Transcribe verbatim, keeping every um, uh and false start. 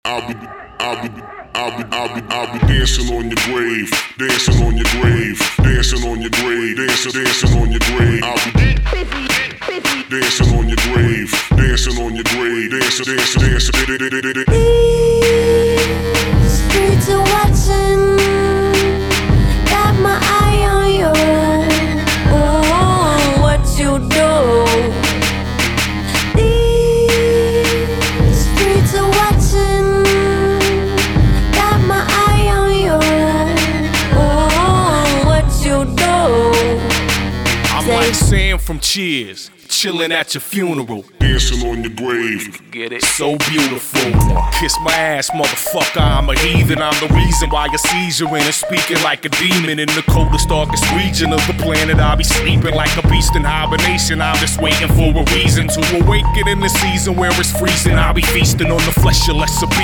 I'll be, I'll be, I'll be, I'll be, I'll be dancing on your grave, dancing on your grave, dancing on your grave, dancing, dancing on your grave. I'll be dancing on your grave, dancing on your grave, dancing, dancing, dancing. These streets are watching, got my eye on you. Oh, what you do? These streets are watching, got my eye on you. Oh, what you do? I'm like Sam from Cheers, chillin' at your funeral, dancing on your grave. Get it? So beautiful. Kiss my ass, motherfucker, I'm a heathen. I'm the reason why you're seizuring and speaking like a demon in the coldest, darkest region of the planet. I'll be sleeping like a beast in hibernation. I'm just waiting for a reason to awaken in the season where it's freezing. I'll be feasting on the flesh of lesser beasts.